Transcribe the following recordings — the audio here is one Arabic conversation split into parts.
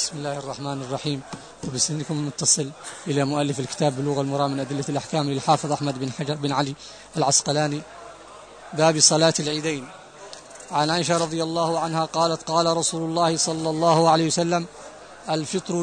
بسم الله الرحمن الرحيم. وبسنكم المتصل إلى مؤلف الكتاب بلوغ المرام من أدلة الأحكام للحافظ أحمد بن حجر بن علي العسقلاني، باب صلاة العيدين. عن عائشة رضي الله عنها قالت: قال رسول الله صلى الله عليه وسلم: الفطر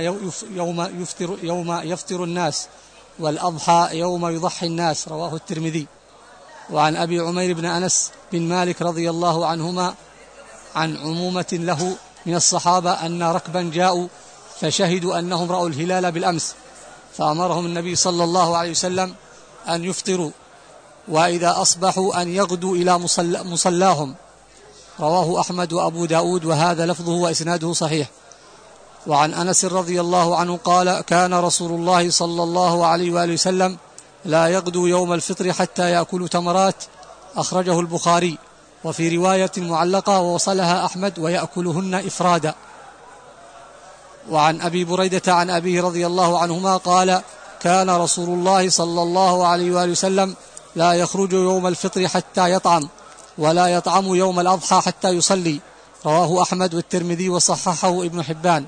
يوم يفطر الناس، والأضحى يوم يضحي الناس. رواه الترمذي. وعن أبي عمير بن أنس بن مالك رضي الله عنهما عن عمومة له من الصحابة أن ركبا جاءوا فشهدوا أنهم رأوا الهلال بالأمس، فأمرهم النبي صلى الله عليه وسلم أن يفطروا، وإذا أصبحوا أن يغدوا إلى مصلاهم. رواه أحمد وأبو داود، وهذا لفظه وإسناده صحيح. وعن أنس رضي الله عنه قال: كان رسول الله صلى الله عليه وآله وسلم لا يغدو يوم الفطر حتى يأكل تمرات. أخرجه البخاري. وفي رواية معلقة ووصلها أحمد: ويأكلهن إفرادا. وعن أبي بريدة عن أبيه رضي الله عنهما قال: كان رسول الله صلى الله عليه وآله وسلم لا يخرج يوم الفطر حتى يطعم، ولا يطعم يوم الأضحى حتى يصلي. رواه أحمد والترمذي وصححه ابن حبان.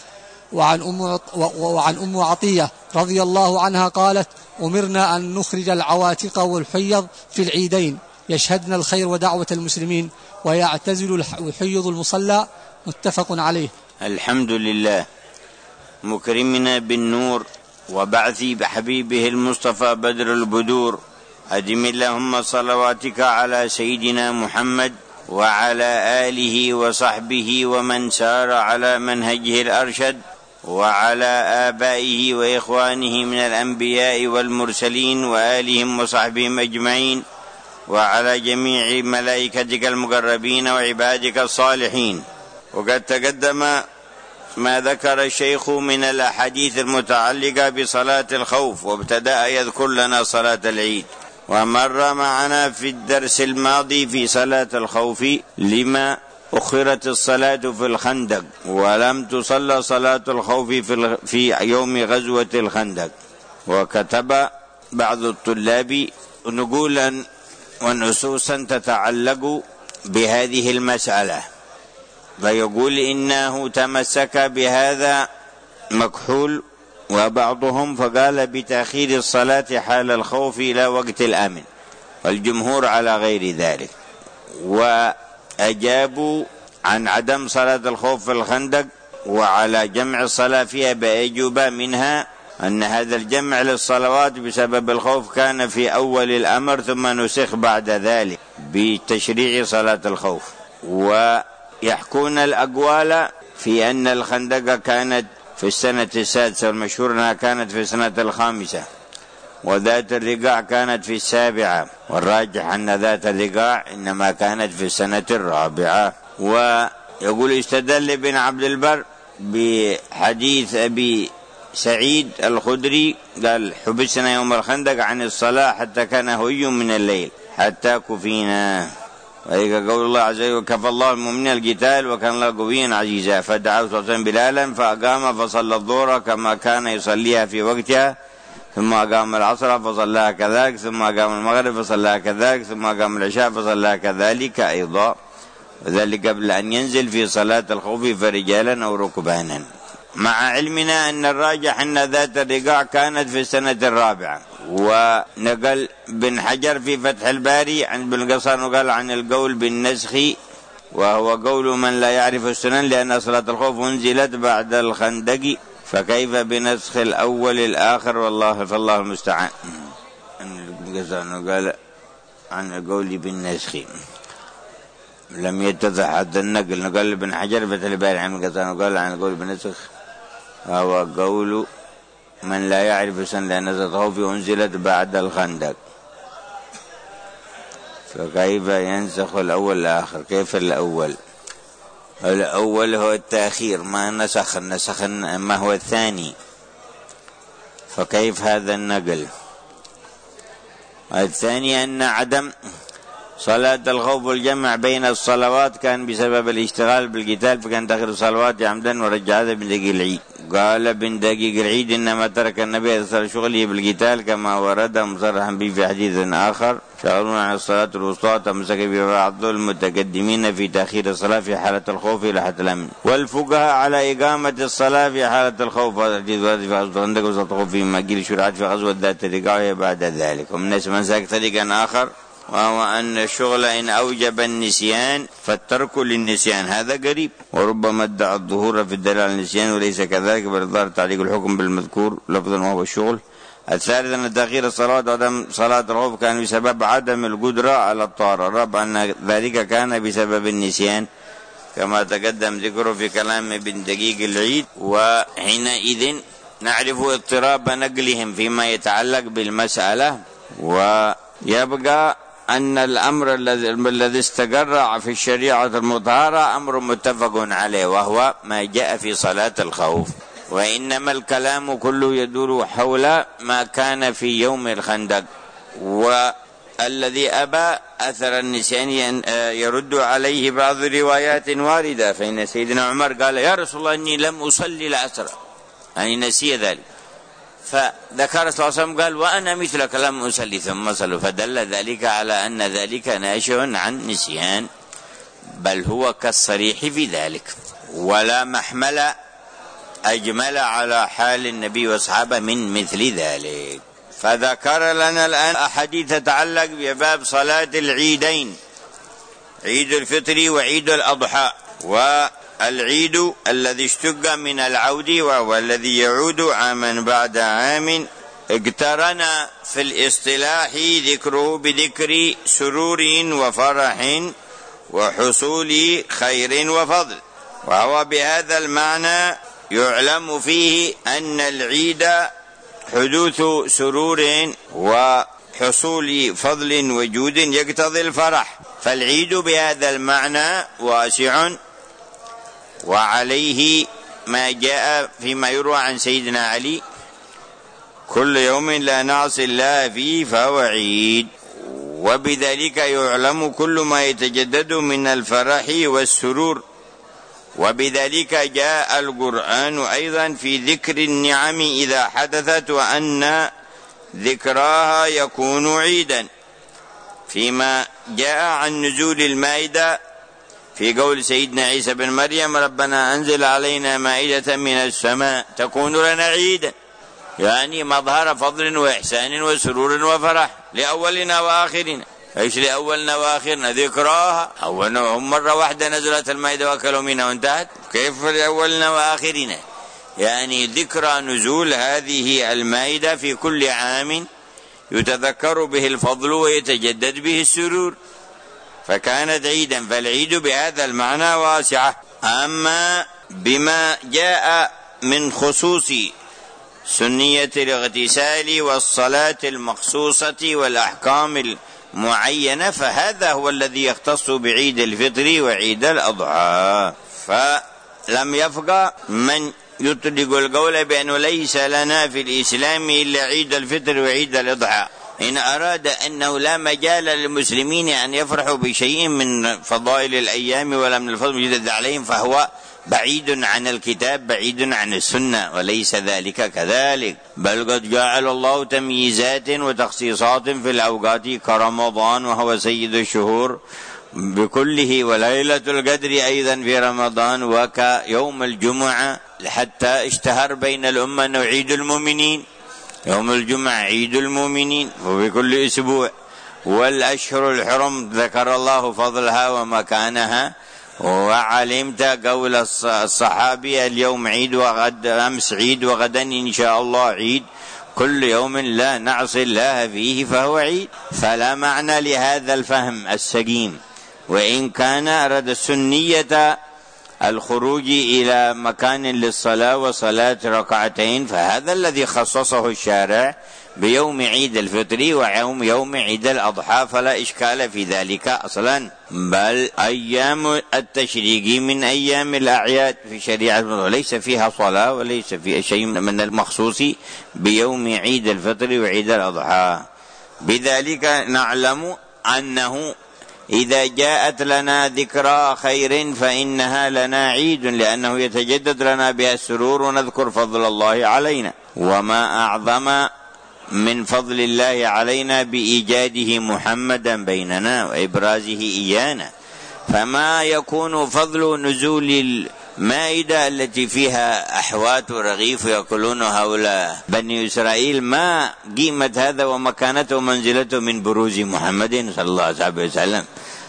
وعن أم عطية رضي الله عنها قالت: أمرنا أن نخرج العواتق والحيض في العيدين، يشهدن الخير ودعوة المسلمين، ويعتزل الحيض المصلى. متفق عليه. الحمد لله مكرمنا بالنور وبعث بحبيبه المصطفى بدر البدور. أدم اللهم صلواتك على سيدنا محمد وعلى آله وصحبه ومن سار على منهجه الأرشد، وعلى آبائه وإخوانه من الأنبياء والمرسلين وآلهم وصحبهم أجمعين، وعلى جميع ملائكتك المقربين وعبادك الصالحين. وقد تقدم ما ذكر الشيخ من الأحاديث المتعلقة بصلاة الخوف، وابتدأ يذكر لنا صلاة العيد. ومر معنا في الدرس الماضي في صلاة الخوف لما أخرت الصلاة في الخندق ولم تصلى صلاة الخوف في يوم غزوة الخندق. وكتب بعض الطلاب نقولا ونصوصا تتعلق بهذه المسألة، فيقول إنه تمسك بهذا مكحول وبعضهم فقال بتأخير الصلاة حال الخوف إلى وقت الأمن، والجمهور على غير ذلك. وأجابوا عن عدم صلاة الخوف في الخندق وعلى جمع الصلاة فيها بأجوبة، منها أن هذا الجمع للصلوات بسبب الخوف كان في أول الأمر، ثم نسخ بعد ذلك بتشريع صلاة الخوف. ويحكون الأقوال في أن الخندق كانت في السنة السادسة، والمشهور أنها كانت في السنة الخامسة، وذات الرقاع كانت في السابعة، والراجح أن ذات الرقاع إنما كانت في السنة الرابعة. ويقول استدل ابن عبد البر بحديث أبي سعيد الخدري قال: حبسنا يوم الخندق عن الصلاة حتى كان هوي من الليل حتى كفينا. وذلك قول الله عز وجل: كفى الله المؤمنين القتال وكان الله قويا عزيزا. فدعا صلى الله عليه وسلم بلالا فأقام فصلى الظهر كما كان يصليها في وقتها، ثم أقام العصر فصلاها كذلك، ثم أقام المغرب فصلاها كذلك، ثم أقام العشاء فصلاها كذلك أيضا، وذلك قبل أن ينزل في صلاة الخوف فرجالا أو ركبانا. مع علمنا أن الراجح أن ذات الرقاع كانت في السنة الرابعة. ونقل بن حجر في فتح الباري عن ابن قصان قال عن القول بالنسخ، وهو قول من لا يعرف السنن، لأن صلاة الخوف انزلت بعد الخندق، فكيف بنسخ الأول الآخر؟ فالله المستعان. ابن قصان قال عن القول بالنسخ، لم يتضح هذا النقل. نقل ابن حجر فتح الباري عن ابن قصان قال عن القول بالنسخ، وهو قول من لا يعرف السنن، لأن صلاة الخوف أنزلت بعد الخندق، فكيف ينسخ الأول الآخر؟ كيف الأول هو التأخير، ما نسخ ما هو الثاني، فكيف هذا النقل؟ الثاني أن عدم صلاة الخوف والجمع بين الصلوات كان بسبب الاشتغال بالقتال، فكان تأخير الصلوات عمدا، ورجع هذا بن دقيق العيد. قال بن دقيق العيد: إنما ترك النبي أثر شغله بالقتال كما ورد مصرحا به في حديث آخر. شغلون عن الصلاة الوسطى تمسك ببعض المتقدمين في تأخير الصلاة في حالة الخوف إلى حالة الأمن، والفقهاء على إقامة الصلاة في حالة الخوف. في غزوة الخندق وسط في مجيل شرعات في غزوة ذات الرقاع بعد ذلك. ومن الناس من سلك طريقا آخر، وهو أن الشغل إن أوجب النسيان فالترك للنسيان، هذا قريب، وربما ادعى الظهور في الدليل على النسيان وليس كذلك، بل ظهر تعليق الحكم بالمذكور لفظا وهو الشغل. الثالث أن تأخير الصلاة وعدم صلاة الخوف كان بسبب عدم القدرة على الطهارة. الرابع أن ذلك كان بسبب النسيان كما تقدم ذكره في كلام ابن دقيق العيد. وحينئذ نعرف اضطراب نقلهم فيما يتعلق بالمسألة. ويبقى أن الأمر الذي استقر في الشريعة المطهرة أمر متفق عليه، وهو ما جاء في صلاة الخوف، وإنما الكلام كله يدور حول ما كان في يوم الخندق. والذي أبى أثر النسيان يرد عليه بعض الروايات واردة، فإن سيدنا عمر قال يا رسول الله إني لم أصلي العصر، يعني نسي ذلك، فذكر صلى الله عليه وسلم قال وأنا مثلك لم أصلي ثم صلوا، فدل ذلك على أن ذلك ناشئ عن نسيان، بل هو كالصريح في ذلك. ولا محمل أجمل على حال النبي وأصحابه من مثل ذلك. فذكر لنا الآن أحاديث تتعلق بباب صلاة العيدين، عيد الفطر وعيد الأضحى. والعيد الذي اشتق من العود وهو الذي يعود عاما بعد عام، اقترن في الاصطلاح ذكره بذكر سرور وفرح وحصول خير وفضل، وهو بهذا المعنى يعلم فيه أن العيد حدوث سرور وحصول فضل وجود يقتضي الفرح، فالعيد بهذا المعنى واسع. وعليه ما جاء فيما يروى عن سيدنا علي كل يوم لا نعصي الله فيه فهو عيد. وبذلك يعلم كل ما يتجدد من الفرح والسرور. وبذلك جاء القرآن أيضا في ذكر النعم إذا حدثت وأن ذكراها يكون عيدا، فيما جاء عن نزول المائدة في قول سيدنا عيسى بن مريم ربنا أنزل علينا مائدة من السماء تكون لنا عيدا، يعني مظهر فضل وإحسان وسرور وفرح لأولنا وآخرنا. ايش لأولنا وآخرنا؟ ذكراها، أولهم مرة واحدة نزلت المائدة وأكلوا منها وانتهت، كيف لأولنا وآخرنا؟ يعني ذكرى نزول هذه المائدة في كل عام يتذكر به الفضل ويتجدد به السرور، فكانت عيدا. فالعيد بهذا المعنى واسعة. أما بما جاء من خصوص سنية الاغتسال والصلاة المخصوصة والأحكام المعينة فهذا هو الذي يختص بعيد الفطر وعيد الأضحى. فلم يفقه من يطلق القول بأنه ليس لنا في الإسلام إلا عيد الفطر وعيد الأضحى. إن أراد أنه لا مجال للمسلمين أن يفرحوا بشيء من فضائل الأيام ولا من الفضل المجدد عليهم فهو بعيد عن الكتاب، بعيد عن السنة، وليس ذلك كذلك، بل قد جعل الله تمييزات وتخصيصات في الأوقات كرمضان وهو سيد الشهور بكله، وليلة القدر أيضا في رمضان، وكيوم الجمعة، حتى اشتهر بين الأمة أنه عيد المؤمنين، يوم الجمعة عيد المؤمنين وبكل أسبوع. والأشهر الحرم ذكر الله فضلها ومكانها، وعلمت قول الصحابي اليوم عيد وغد أمس عيد وغدا إن شاء الله عيد، كل يوم لا نعصي الله فيه فهو عيد. فلا معنى لهذا الفهم السقيم، وإن كان أراد السنية الخروج إلى مكان للصلاة وصلاة ركعتين، فهذا الذي خصصه الشارع بيوم عيد الفطر ويوم عيد الأضحى، فلا إشكال في ذلك أصلا، بل أيام التشريق من أيام الأعياد في شريعة ليس فيها صلاة وليس فيها شيء من المخصوص بيوم عيد الفطر وعيد الأضحى. بذلك نعلم أنه إذا جاءت لنا ذكرى خير فإنها لنا عيد، لأنه يتجدد لنا بها السرور ونذكر فضل الله علينا. وما أعظم من فضل الله علينا بإيجاده محمدا بيننا وإبرازه إيانا، فما يكون فضل نزول المائدة التي فيها أحوات ورغيف يأكلون هؤلاء بني إسرائيل، ما قيمة هذا ومكانته ومنزلته من بروز محمد صلى الله عليه وسلم؟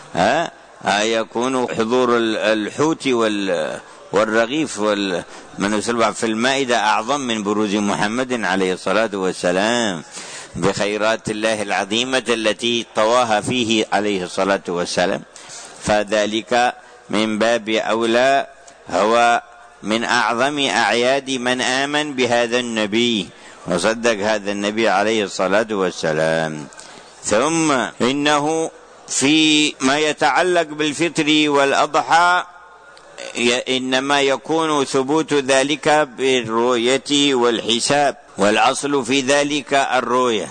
يكون حضور الحوت والرغيف من يسلب في المائدة أعظم من بروز محمد عليه الصلاة والسلام بخيرات الله العظيمة التي طواها فيه عليه الصلاة والسلام. فذلك من باب أولى هو من أعظم أعياد من آمن بهذا النبي وصدق هذا النبي عليه الصلاة والسلام. ثم إنه فيما يتعلق بالفطر والأضحى إنما يكون ثبوت ذلك بالرؤية والحساب، والأصل في ذلك الرؤية.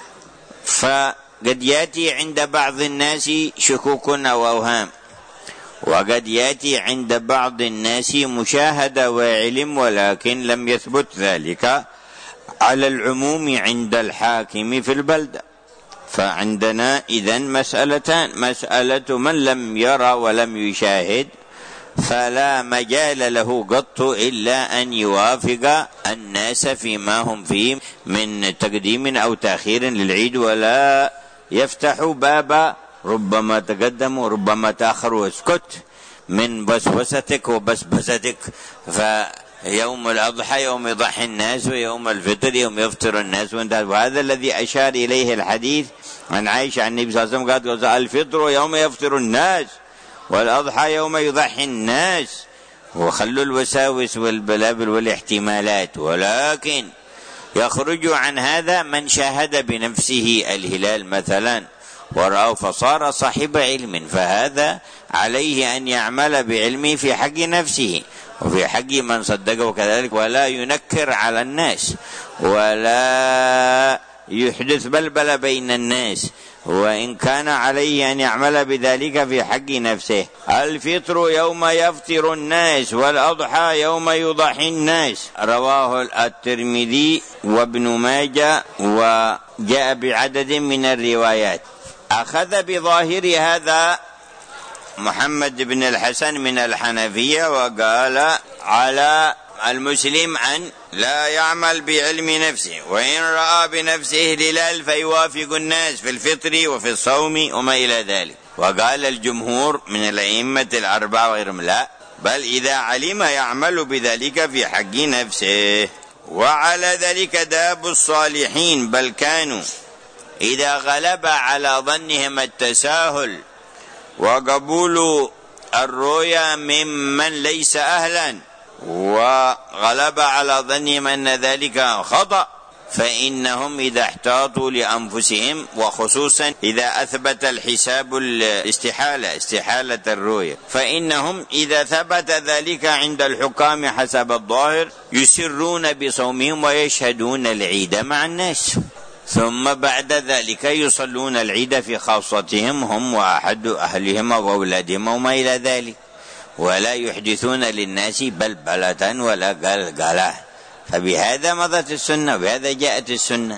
فقد يأتي عند بعض الناس شكوك أو أوهام، وقد يأتي عند بعض الناس مشاهدة وعلم، ولكن لم يثبت ذلك على العموم عند الحاكم في البلدة. فعندنا إذن مسألتان: مسألة من لم يرى ولم يشاهد فلا مجال له قط إلا أن يوافق الناس فيما هم فيه من تقديم أو تأخير للعيد، ولا يفتح باب ربما تقدم وربما تأخر، واسكت من بسبستك وبسبستك. فيوم الأضحى يوم يضحي الناس، ويوم الفطر يوم يفطر الناس، وهذا الذي أشار إليه الحديث عن عائشة عن النبي صلى الله عليه وسلم، قال الفطر يوم يفطر الناس والأضحى يوم يضحي الناس. وخلوا الوساوس والبلابل والاحتمالات، ولكن يخرج عن هذا من شاهد بنفسه الهلال مثلا ورأى فصار صاحب علم، فهذا عليه أن يعمل بعلمه في حق نفسه وفي حق من صدقه كذلك، ولا ينكر على الناس ولا يحدث بلبل بين الناس، وإن كان عليه أن يعمل بذلك في حق نفسه. الفطر يوم يفطر الناس والأضحى يوم يضحي الناس، رواه الترمذي وابن ماجه وجاء بعدد من الروايات. أخذ بظاهر هذا محمد بن الحسن من الحنفية وقال على المسلم أن لا يعمل بعلم نفسه، وإن رأى بنفسه الهلال فيوافق الناس في الفطر وفي الصوم وما إلى ذلك. وقال الجمهور من الأئمة الأربعة وغيرهم لا، بل إذا علم يعمل بذلك في حق نفسه. وعلى ذلك داب الصالحين، بل كانوا إذا غلب على ظنهم التساهل وقبول الرؤيا ممن ليس أهلا، وغلب على ظنهم أن ذلك خطأ، فإنهم إذا احتاطوا لأنفسهم، وخصوصا إذا أثبت الحساب استحالة الرؤية، فإنهم إذا ثبت ذلك عند الحكام حسب الظاهر يسرون بصومهم ويشهدون العيد مع الناس، ثم بعد ذلك يصلون العيد في خاصتهم هم وأحد أهلهم وأولادهم وما إلى ذلك، ولا يحدثون للناس بلبلة ولا قلقلة. فبهذا مضت السنة وبهذا جاءت السنة.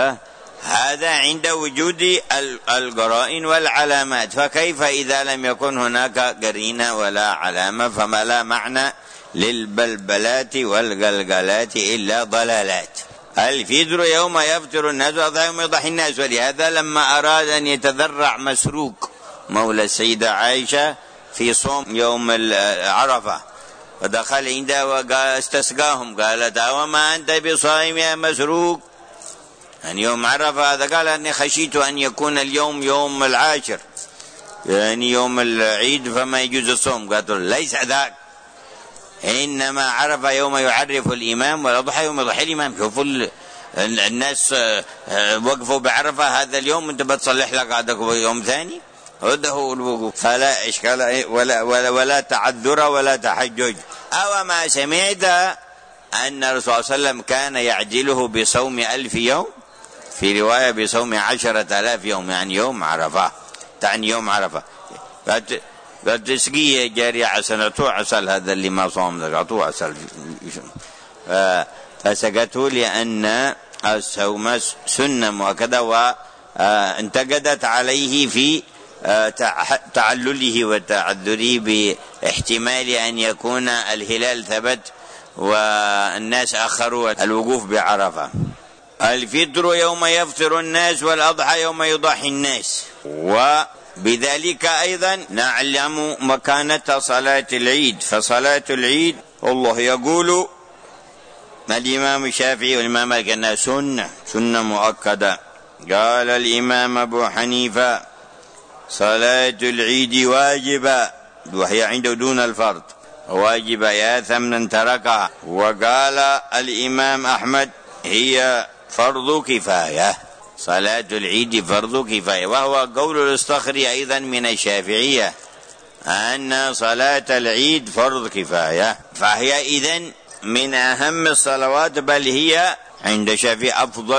هذا عند وجود القرائن والعلامات، فكيف إذا لم يكن هناك قرينة ولا علامة؟ فما لا معنى للبلبلات والقلقلات إلا ضلالات. الفطر يوم يفطر الناس والأضحى يوم يضحي الناس. ولهذا لما أراد أن يتذرع مسروق مولى السيدة عائشة في صوم يوم عرفة، ودخل عندها واستسقاهم، قالت وما أنت بصائم يا مسروق؟ يعني يوم عرفة هذا، قال أني خشيت أن يكون اليوم يوم العاشر، يعني يوم العيد فما يجوز الصوم. قالت ليس ذاك، إنما عرفة يوم يعرف الإمام، والأضحى يوم يضحي الإمام. شوفوا الناس وقفوا بعرفة هذا اليوم، أنت بتصلح لك عندك يوم ثاني، هذا هو الوقوف، فلا إشكال ولا تعذر ولا تحجج. أو ما سمعت أن الرسول صلى الله عليه وسلم كان يعجله بصوم 1000 يوم، في رواية بصوم 10,000 يوم، يعني يوم عرفة، تعني يوم عرفة. قد تسقيه جارية عسل، أعطوه عسل، هذا اللي ما صوم ذلك أعطوه عسل، فسقته لأن الصوم سنة مؤكدة وانتقدت عليه في تعلله وتعذره باحتمال أن يكون الهلال ثبت والناس أخروا الوقوف بعرفة. الفطر يوم يفطر الناس والأضحى يوم يضحي الناس. وبذلك أيضا نعلم مكانة صلاة العيد. فصلاة العيد الله يقول الإمام الشافعي والإمام مالك أنها سنة مؤكدة. قال الإمام أبو حنيفة صلاة العيد واجبة، وهي عنده دون الفرض، واجبة ياثم من تركها. وقال الإمام أحمد هي فرض كفاية، صلاة العيد فرض كفاية، وهو قول الصخري أيضا من الشافعية أن صلاة العيد فرض كفاية، فهي إذن من أهم الصلوات، بل هي عند الشافعي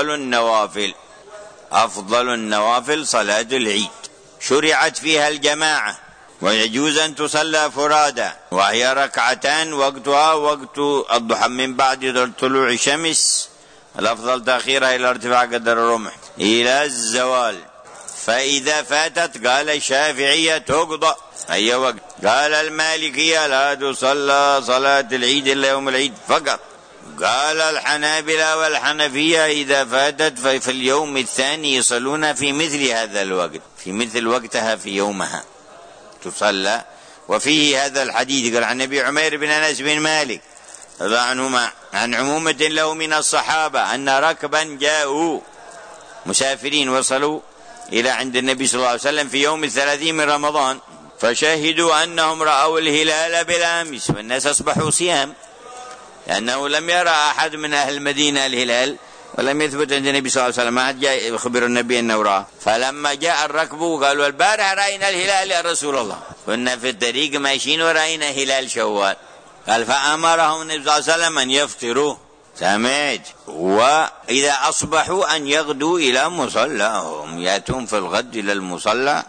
أفضل النوافل صلاة العيد. شرعت فيها الجماعة ويجوز أن تصلى فرادى، وهي ركعتان وقتها وقت الضحى من بعد طلوع الشمس، الأفضل تأخيرها إلى ارتفاع قدر الرمح إلى الزوال. فإذا فاتت قال الشافعية تقضى أي وقت. قال المالكية لا تصلى صلاة العيد إلا يوم العيد فقط. قال الحنابلة والحنفية إذا فاتت ففي اليوم الثاني يصلون في مثل هذا الوقت، في مثل وقتها في يومها تصلى. وفيه هذا الحديث قال عن أبي عمير بن أنس بن مالك رضي الله عنهما عن عمومة له من الصحابة أن ركبا جاءوا مسافرين وصلوا إلى عند النبي صلى الله عليه وسلم في يوم 30 من رمضان، فشهدوا أنهم رأوا الهلال بالأمس، والناس أصبحوا صيام لأنه لم يرى أحد من أهل المدينة الهلال، ولم يثبت عند النبي صلى الله عليه وسلم، ما حد جاء يخبر النبي أنه رأى. فلما جاء الركب قالوا البارح رأينا الهلال يا رسول الله، كنا في الطريق ماشيين ورأينا هلال شوال. قال فأمرهم النبي صلى الله عليه وسلم أن يفطروا سمعت، وإذا أصبحوا أن يغدوا إلى مصلاهم، يأتون في الغد إلى المصلى.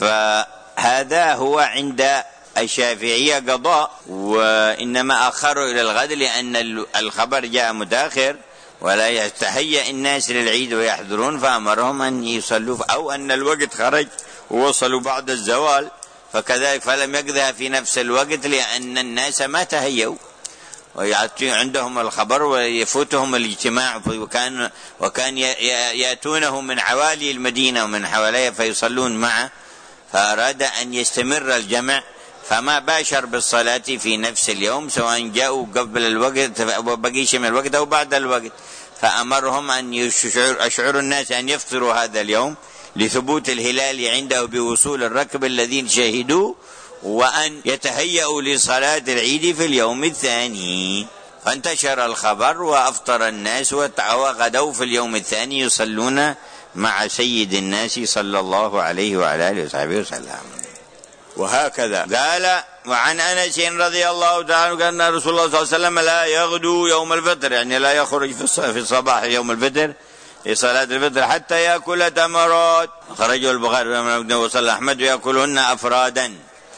فهذا هو عند الشافعية قضاء، وإنما أخروا إلى الغد لأن الخبر جاء متأخر ولا يتهيأ الناس للعيد ويحضرون، فأمرهم أن يصلوا، أو أن الوقت خرج ووصلوا بعد الزوال فكذلك فلم يقضها في نفس الوقت لأن الناس ما تهيأوا ويأتي عندهم الخبر ويفوتهم الاجتماع، وكان يأتونه من عوالي المدينة ومن حواليها فيصلون معه، فأراد أن يستمر الجمع فما باشر بالصلاة في نفس اليوم سواء جاءوا قبل الوقت وبقيش من الوقت أو بعد الوقت. فأمرهم أن يشعروا الناس أن يفطروا هذا اليوم لثبوت الهلال عنده بوصول الركب الذين شهدوا، وأن يتهيأوا لصلاة العيد في اليوم الثاني. فانتشر الخبر وأفطر الناس وغدوا في اليوم الثاني يصلون مع سيد الناس صلى الله عليه وعلى آله وصحبه وسلم. وهكذا قال وعن أنس رضي الله تعالى عنه أن رسول الله صلى الله عليه وسلم لا يغدو يوم الفطر، يعني لا يخرج في الصباح يوم الفطر لصلاة الفطر حتى يأكل تمرات، خرجه البخاري وصلى أحمد، ويأكلهن أفرادا.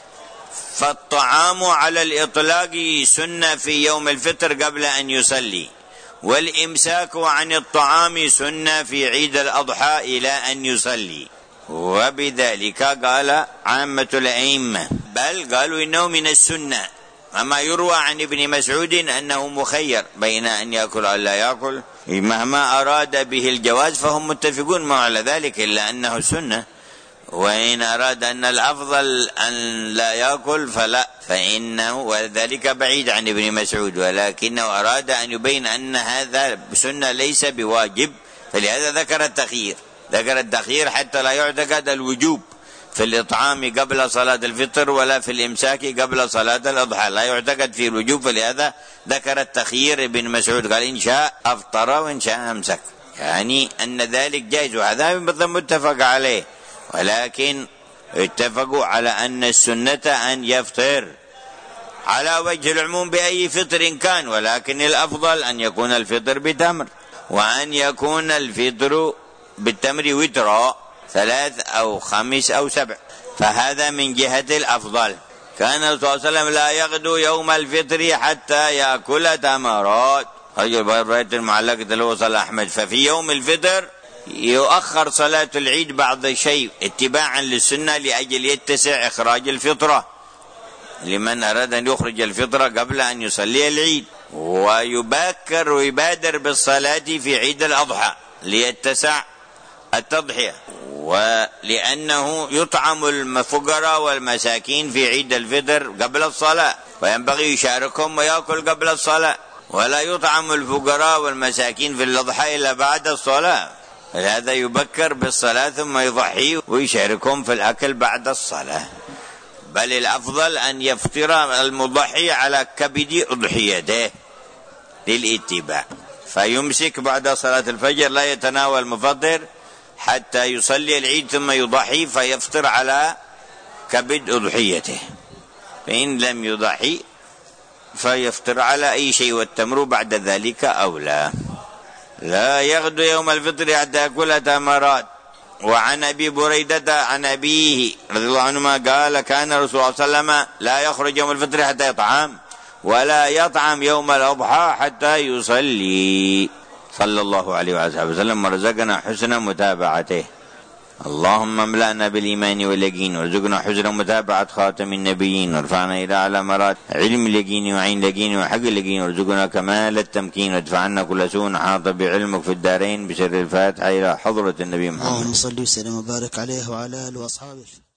فالطعام على الإطلاق سنة في يوم الفطر قبل أن يصلي، والإمساك عن الطعام سنة في عيد الأضحى إلى أن يصلي. وبذلك قال عامة الأئمة، بل قالوا إنه من السنة. أما يروى عن ابن مسعود أنه مخير بين أن يأكل أو لا يأكل، مهما أراد به الجواز فهم متفقون معه على ذلك، إلا أنه سنة. وإن أراد أن الأفضل أن لا يأكل فلا، فإنه وذلك بعيد عن ابن مسعود، ولكنه أراد أن يبين أن هذا سنة ليس بواجب، فلهذا ذكر التخيير حتى لا يعتقد الوجوب في الإطعام قبل صلاة الفطر ولا في الإمساك قبل صلاة الأضحى، لا يعتقد في الوجوب، فلهذا ذكر التخيير. ابن مسعود قال إن شاء أفطر وإن شاء أمسك، يعني أن ذلك جائز، وهذا متفق عليه، ولكن اتفقوا على أن السنة أن يفطر على وجه العموم بأي فطر كان، ولكن الأفضل أن يكون الفطر بتمر، وأن يكون الفطر بالتمر وترا 3 أو 5 أو 7، فهذا من جهة الأفضل. كان صلى الله عليه وسلم لا يغدو يوم الفطر حتى يأكل تمرات، رواية المعلقة اللي وصل أحمد. ففي يوم الفطر يؤخر صلاة العيد بعض الشيء اتباعا للسنة لأجل يتسع إخراج الفطرة لمن أراد أن يخرج الفطرة قبل أن يصلي العيد، ويبكر ويبادر بالصلاة في عيد الأضحى ليتسع التضحية، ولأنه يطعم الفقراء والمساكين في عيد الفطر قبل الصلاة، وينبغي يشاركهم ويأكل قبل الصلاة، ولا يطعم الفقراء والمساكين في الأضحى إلا بعد الصلاة. هذا يبكر بالصلاة ثم يضحي ويشاركهم في الأكل بعد الصلاة. بل الأفضل أن يفطر المضحي على كبد أضحيته للاتباع، فيمسك بعد صلاة الفجر لا يتناول مفطر حتى يصلي العيد ثم يضحي فيفطر على كبد أضحيته. فإن لم يضحي فيفطر على أي شيء، والتمر بعد ذلك أولى. لا يغدو يوم الفطر حتى يأكل تمرات. وعن أبي بريدة عن أبيه رضي الله عنهما قال كان رسول الله صلى الله عليه وسلم لا يخرج يوم الفطر حتى يطعم، ولا يطعم يوم الأضحى حتى يصلي، صلى الله عليه وآله وسلم، ورزقنا حسن متابعته. اللهم املأنا بالإيمان واليقين، وارزقنا حسن متابعة خاتم النبيين، وارفعنا إلى أعلى مراتب علم اليقين وعين اليقين وحق اليقين، وارزقنا كمال التمكين، وادفع عنا كل سوء حاط بعلمك في الدارين، بسر الفاتحة إلى حضرة النبي محمد. اللهم صل وسلم وبارك عليه وعلى آله وأصحابه.